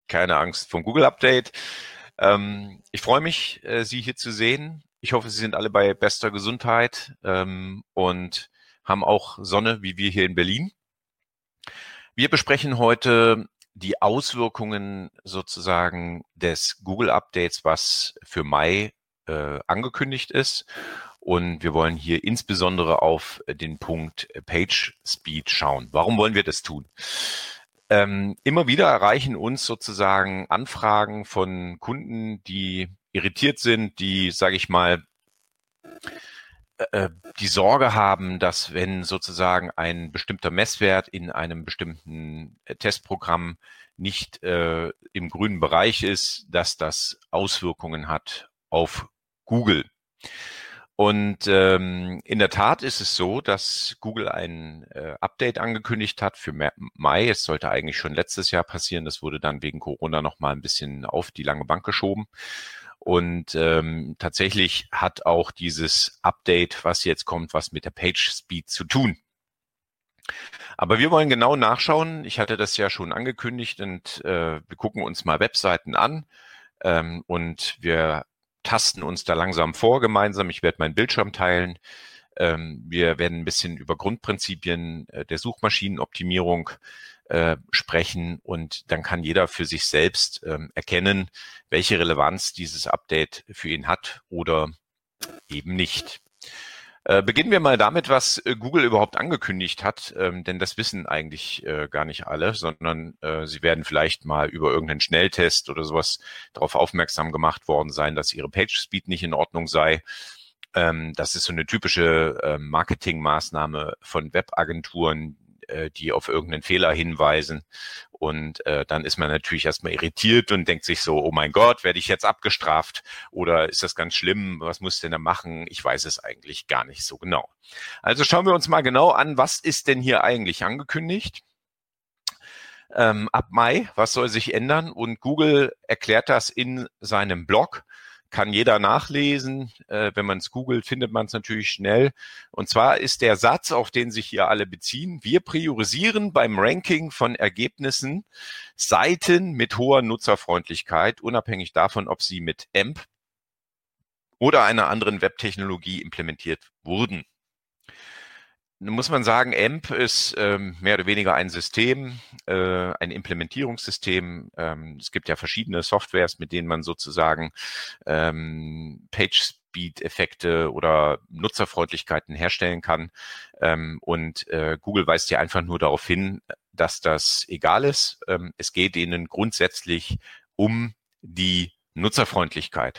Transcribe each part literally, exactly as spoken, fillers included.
Keine Angst vom Google-Update. Ähm, ich freue mich, äh, Sie hier zu sehen. Ich hoffe, Sie sind alle bei bester Gesundheit ähm, und haben auch Sonne, wie wir hier in Berlin. Wir besprechen heute die Auswirkungen sozusagen des Google-Updates, was für Mai äh, angekündigt ist. Und wir wollen hier insbesondere auf den Punkt Page Speed schauen. Warum wollen wir das tun? Ähm, immer wieder erreichen uns sozusagen Anfragen von Kunden, die irritiert sind, die, sage ich mal, äh, die Sorge haben, dass wenn sozusagen ein bestimmter Messwert in einem bestimmten Testprogramm nicht äh, im grünen Bereich ist, dass das Auswirkungen hat auf Google. Und ähm, in der Tat ist es so, dass Google ein äh, Update angekündigt hat für Mai. Es sollte eigentlich schon letztes Jahr passieren. Das wurde dann wegen Corona noch mal ein bisschen auf die lange Bank geschoben. Und ähm, tatsächlich hat auch dieses Update, was jetzt kommt, was mit der Page Speed zu tun. Aber wir wollen genau nachschauen. Ich hatte das ja schon angekündigt und äh, wir gucken uns mal Webseiten an ähm, und wir tasten uns da langsam vor gemeinsam. Ich werde meinen Bildschirm teilen. Ähm, wir werden ein bisschen über Grundprinzipien äh, der Suchmaschinenoptimierung äh, sprechen und dann kann jeder für sich selbst ähm, erkennen, welche Relevanz dieses Update für ihn hat oder eben nicht. Äh, beginnen wir mal damit, was äh, Google überhaupt angekündigt hat, ähm, denn das wissen eigentlich äh, gar nicht alle, sondern äh, sie werden vielleicht mal über irgendeinen Schnelltest oder sowas darauf aufmerksam gemacht worden sein, dass ihre Page Speed nicht in Ordnung sei. Ähm, das ist so eine typische äh, Marketingmaßnahme von Webagenturen, äh, die auf irgendeinen Fehler hinweisen. Und äh, dann ist man natürlich erstmal irritiert und denkt sich so, oh mein Gott, werde ich jetzt abgestraft oder ist das ganz schlimm? Was muss ich denn da machen? Ich weiß es eigentlich gar nicht so genau. Also schauen wir uns mal genau an, was ist denn hier eigentlich angekündigt? Ähm, ab Mai, was soll sich ändern? Und Google erklärt das in seinem Blog. Kann jeder nachlesen. Äh, wenn man es googelt, findet man es natürlich schnell. Und zwar ist der Satz, auf den sich hier alle beziehen: Wir priorisieren beim Ranking von Ergebnissen Seiten mit hoher Nutzerfreundlichkeit, unabhängig davon, ob sie mit A M P oder einer anderen Webtechnologie implementiert wurden. Nun muss man sagen, A M P ist ähm, mehr oder weniger ein System, äh, ein Implementierungssystem. Ähm, es gibt ja verschiedene Softwares, mit denen man sozusagen ähm, Page-Speed-Effekte oder Nutzerfreundlichkeiten herstellen kann. Ähm, und äh, Google weist ja einfach nur darauf hin, dass das egal ist. Ähm, es geht ihnen grundsätzlich um die Nutzerfreundlichkeit.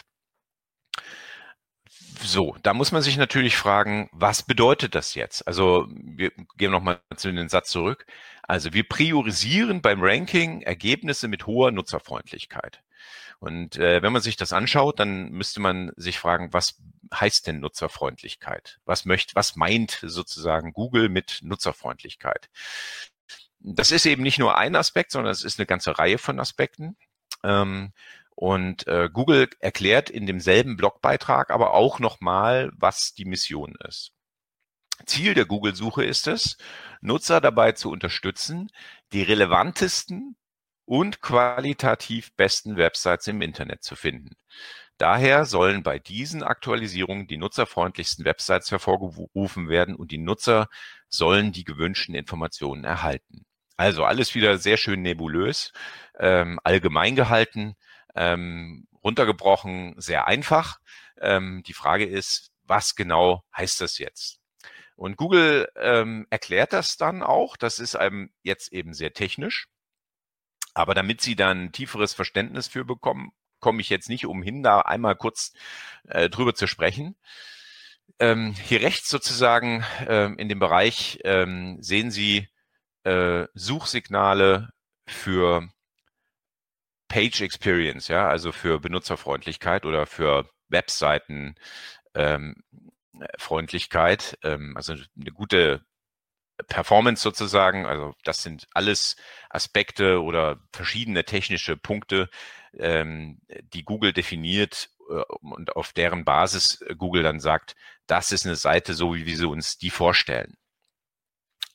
So, da muss man sich natürlich fragen, was bedeutet das jetzt? Also wir gehen nochmal zu den Satz zurück. Also wir priorisieren beim Ranking Ergebnisse mit hoher Nutzerfreundlichkeit. Und äh, wenn man sich das anschaut, dann müsste man sich fragen, was heißt denn Nutzerfreundlichkeit? Was möchte, was meint sozusagen Google mit Nutzerfreundlichkeit? Das ist eben nicht nur ein Aspekt, sondern es ist eine ganze Reihe von Aspekten. Ähm, Und äh, Google erklärt in demselben Blogbeitrag aber auch nochmal, was die Mission ist. Ziel der Google-Suche ist es, Nutzer dabei zu unterstützen, die relevantesten und qualitativ besten Websites im Internet zu finden. Daher sollen bei diesen Aktualisierungen die nutzerfreundlichsten Websites hervorgerufen werden und die Nutzer sollen die gewünschten Informationen erhalten. Also alles wieder sehr schön nebulös, ähm, allgemein gehalten. Ähm, runtergebrochen, sehr einfach. Ähm, die Frage ist, was genau heißt das jetzt? Und Google ähm, erklärt das dann auch. Das ist einem jetzt eben sehr technisch. Aber damit Sie dann tieferes Verständnis für bekommen, komme ich jetzt nicht umhin, da einmal kurz äh, drüber zu sprechen. Ähm, hier rechts sozusagen ähm, in dem Bereich ähm, sehen Sie äh, Suchsignale für Page Experience, ja, also für Benutzerfreundlichkeit oder für Webseiten ähm, Freundlichkeit, ähm, also eine gute Performance sozusagen. Also das sind alles Aspekte oder verschiedene technische Punkte, ähm, die Google definiert äh, und auf deren Basis Google dann sagt, das ist eine Seite, so wie wir sie uns die vorstellen.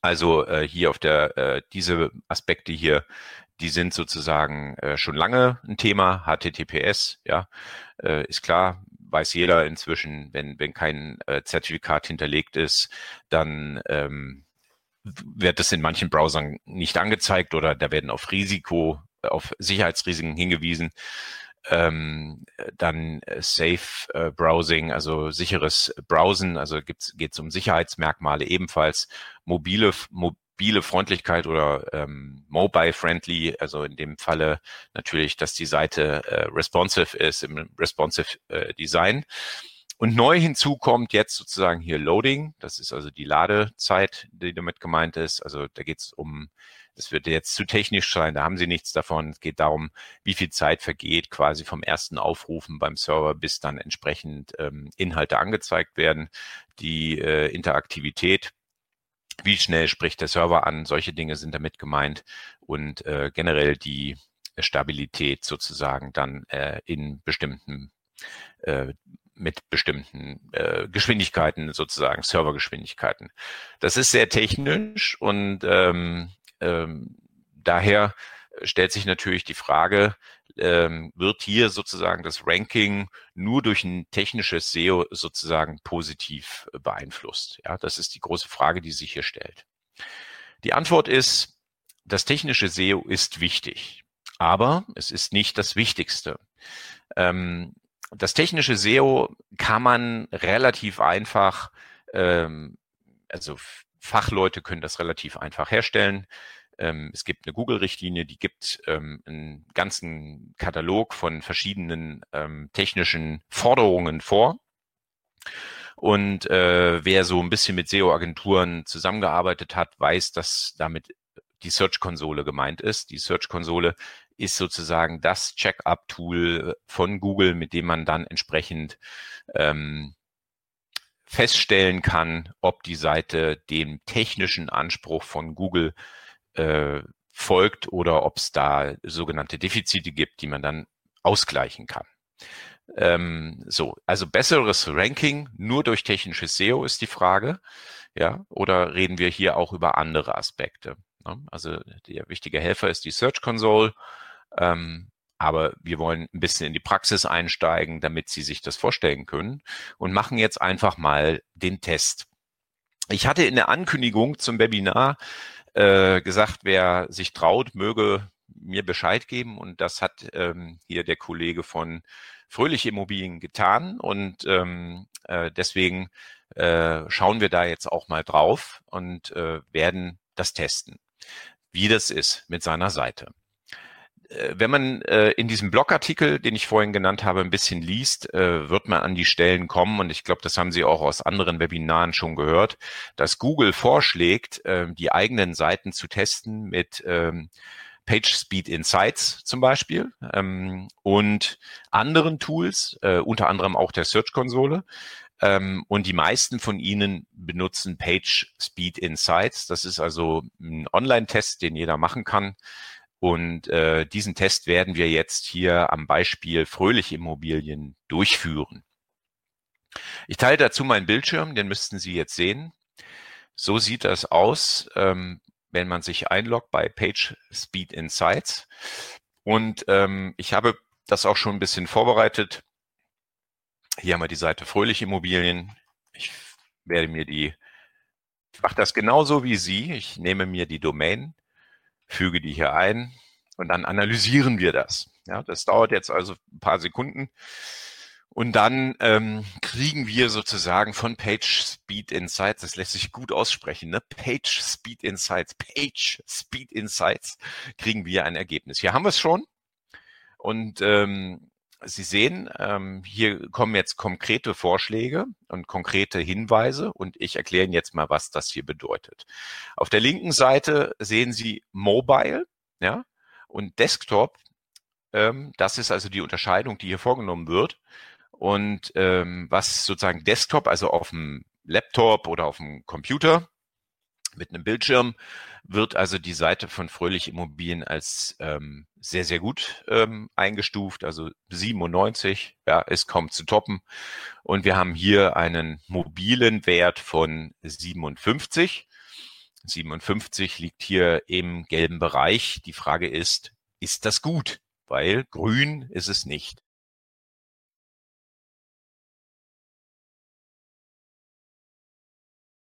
Also äh, hier auf der, äh, diese Aspekte hier, die sind sozusagen äh, schon lange ein Thema. H T T P S, ja, äh, ist klar, weiß jeder inzwischen, wenn, wenn kein äh, Zertifikat hinterlegt ist, dann ähm, wird es in manchen Browsern nicht angezeigt oder da werden auf Risiko, auf Sicherheitsrisiken hingewiesen. Ähm, dann Safe äh, Browsing, also sicheres Browsen, also geht es um Sicherheitsmerkmale ebenfalls, mobile, mobile Freundlichkeit oder ähm, mobile friendly, also in dem Falle natürlich, dass die Seite äh, responsive ist, im responsive äh, Design. Und neu hinzu kommt jetzt sozusagen hier Loading, das ist also die Ladezeit, die damit gemeint ist, also da geht es um, das wird jetzt zu technisch sein, da haben Sie nichts davon. Es geht darum, wie viel Zeit vergeht quasi vom ersten Aufrufen beim Server, bis dann entsprechend ähm, Inhalte angezeigt werden. Die äh, Interaktivität, wie schnell spricht der Server an, solche Dinge sind damit gemeint und äh, generell die Stabilität sozusagen dann äh, in bestimmten äh, mit bestimmten äh, Geschwindigkeiten sozusagen, Servergeschwindigkeiten. Das ist sehr technisch und ähm, ähm, daher stellt sich natürlich die Frage, ähm, wird hier sozusagen das Ranking nur durch ein technisches S E O sozusagen positiv beeinflusst? Ja, das ist die große Frage, die sich hier stellt. Die Antwort ist, das technische S E O ist wichtig, aber es ist nicht das Wichtigste. Ähm, das technische S E O kann man relativ einfach, ähm, also Fachleute können das relativ einfach herstellen. Ähm, es gibt eine Google-Richtlinie, die gibt ähm, einen ganzen Katalog von verschiedenen ähm, technischen Forderungen vor. Und äh, wer so ein bisschen mit S E O-Agenturen zusammengearbeitet hat, weiß, dass damit die Search-Konsole gemeint ist. Die Search-Konsole ist sozusagen das Check-up-Tool von Google, mit dem man dann entsprechend ähm, feststellen kann, ob die Seite dem technischen Anspruch von Google äh, folgt oder ob es da sogenannte Defizite gibt, die man dann ausgleichen kann. Ähm, so, also besseres Ranking nur durch technisches S E O ist die Frage, ja, oder reden wir hier auch über andere Aspekte? Ne? Also der wichtige Helfer ist die Search Console, ähm, aber wir wollen ein bisschen in die Praxis einsteigen, damit Sie sich das vorstellen können und machen jetzt einfach mal den Test. Ich hatte in der Ankündigung zum Webinar äh, gesagt, wer sich traut, möge mir Bescheid geben und das hat ähm, hier der Kollege von Fröhliche Immobilien getan und ähm, äh, deswegen äh, schauen wir da jetzt auch mal drauf und äh, werden das testen, wie das ist mit seiner Seite. Äh, wenn man äh, in diesem Blogartikel, den ich vorhin genannt habe, ein bisschen liest, äh, wird man an die Stellen kommen und ich glaube, das haben Sie auch aus anderen Webinaren schon gehört, dass Google vorschlägt, äh, die eigenen Seiten zu testen mit ähm, PageSpeed Insights zum Beispiel ähm, und anderen Tools, äh, unter anderem auch der Search-Konsole. Ähm, und die meisten von Ihnen benutzen PageSpeed Insights. Das ist also ein Online-Test, den jeder machen kann. Und äh, diesen Test werden wir jetzt hier am Beispiel Fröhliche Immobilien durchführen. Ich teile dazu meinen Bildschirm, den müssten Sie jetzt sehen. So sieht das aus, ähm, wenn man sich einloggt bei PageSpeed Insights. Und ähm, ich habe das auch schon ein bisschen vorbereitet. Hier haben wir die Seite Fröhliche Immobilien. Ich werde mir die, ich mache das genauso wie Sie. Ich nehme mir die Domain, füge die hier ein und dann analysieren wir das. Ja, das dauert jetzt also ein paar Sekunden. Und dann ähm, kriegen wir sozusagen von PageSpeed Insights, das lässt sich gut aussprechen, ne? PageSpeed Insights, PageSpeed Insights, kriegen wir ein Ergebnis. Hier haben wir es schon. Und ähm, Sie sehen, ähm, hier kommen jetzt konkrete Vorschläge und konkrete Hinweise und ich erkläre Ihnen jetzt mal, was das hier bedeutet. Auf der linken Seite sehen Sie Mobile, ja, und Desktop. Ähm, das ist also die Unterscheidung, die hier vorgenommen wird. Und ähm, was sozusagen Desktop, also auf dem Laptop oder auf dem Computer mit einem Bildschirm, wird also die Seite von Fröhliche Immobilien als ähm, sehr, sehr gut ähm, eingestuft. Also siebenundneunzig, ja, ist kaum zu toppen. Und wir haben hier einen mobilen Wert von siebenundfünfzig. siebenundfünfzig liegt hier im gelben Bereich. Die Frage ist, ist das gut? Weil grün ist es nicht.